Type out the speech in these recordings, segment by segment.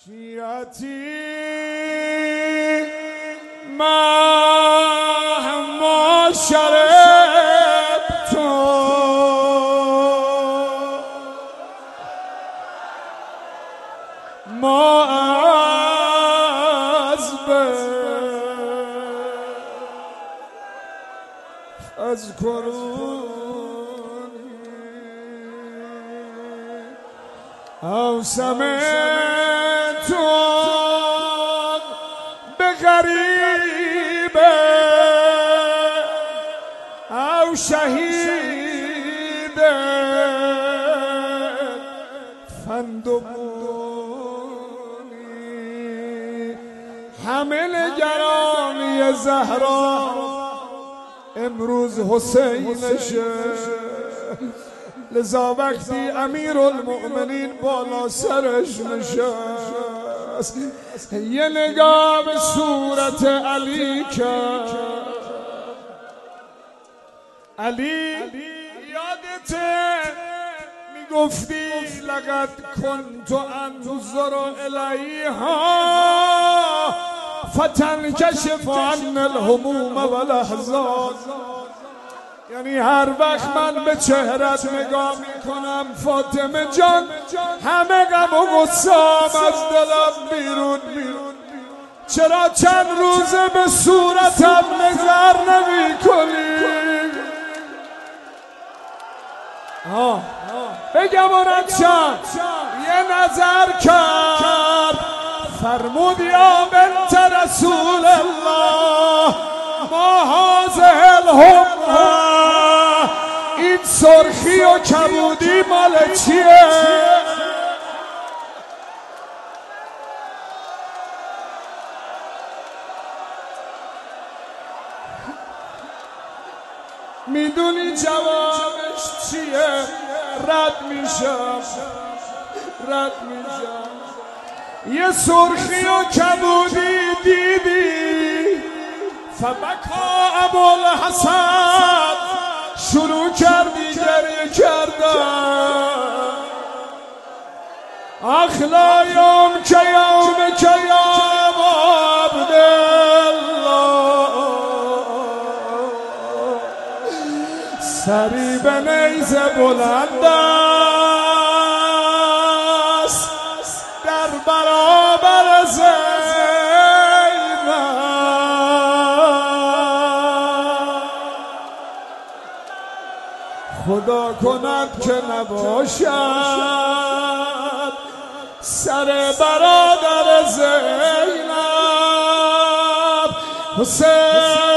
شیعتی مهما شربت ما اذكروني أو سمعتم بغريب أو شهيد فاندبوني حمل گرانی زهرا امروز حسینشه، لذا وقتی امیر المؤمنین بالا سرش نشست یه نگاه به صورت علی کرد. علی یادته میگفتی لقد كنت انظر الیها فتنکشف عن الهموم والاحزان، یعنی هر وقت من به چهرت نگاه میکنم فاطمه جان همه غم و غصه‌ام از دلم بیرون میاد. چرا چند روزه به صورتم نظر نمی کنی؟ بگم چند یه نظر کرد فرمود یا بنت رسول الله ما هذه الحمى، این سرخی و کبودی مال چیه؟ میدونی جوابش چیه؟ رد میشم یه سرخی و کبودی دیدی فبکا ابوالحسن شروع کردی گریه کردن اخلا یوم که یوم که یوم عبدالله سری به نیزه بلند است در برابر زینب، خدا کند که نباشد سر برادر زینب حسین.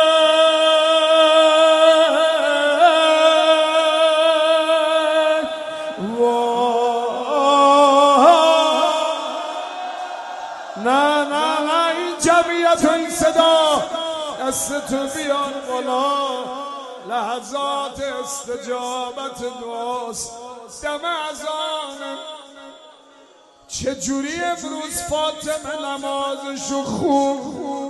نه این جمعیت و این صدا دست تو بیان بالا، لحظات استجابت دعاست، دم اذان. چجوری امروز فاطمه نمازشو خوب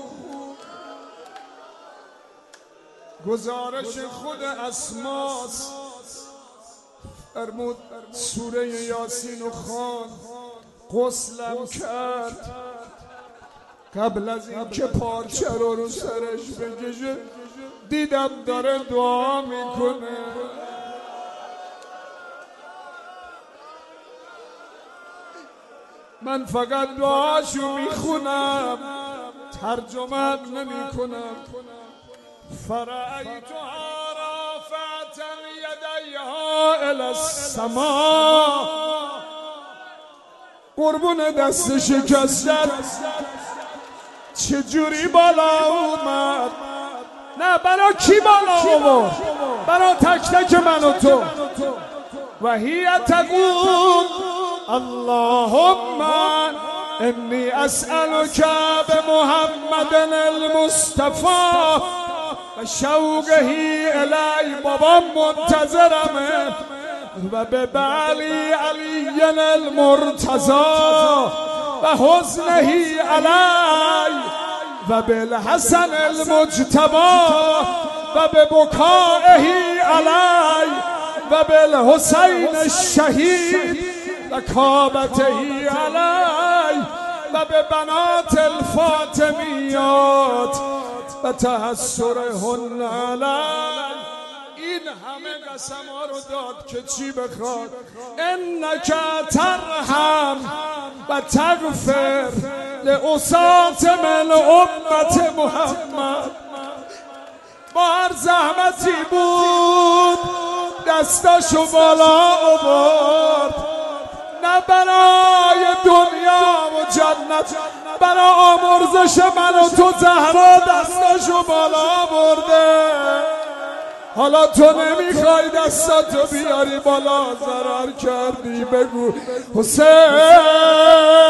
گزارش خود اسماس فرمود سوره یاسین و خوان غسلم کرد قبل از این که پارچه رو سرش بکشه دیدم داره دعا میکنه. من فقط دعاشو میخونم ترجمه نمیکنم. فرأیتها رافعة یدیها الی السماء، قربون دست شکستن چجوری بالا اومد؟ نه برای کی بالا اومد؟ برای تک تک من و تو. و هی تقول اللهم انی اسألک بمحمد المصطفى و شوقه الی، بابا منتظرمه، و به بعلی علی المرتضی و حزنه علی و بالحسن المجتبی و به بکائه علی و بالحسین الشهید و کابته علی و به بنات الفاطمیات و تحسرهن علی. این همه قسم ها رو داد که چی بخواد؟ انک ترحم و تغفر لأساتم الامت محمد. با هر زحمتی بود دستاشو بالا آورد، نه برای دنیا و جنت، برای آمرزش من و تو زهرا دستاشو بالا برده. حالا تو نمیخوای دستاتو بیاری بالا، ضرر کردی. بگو حسین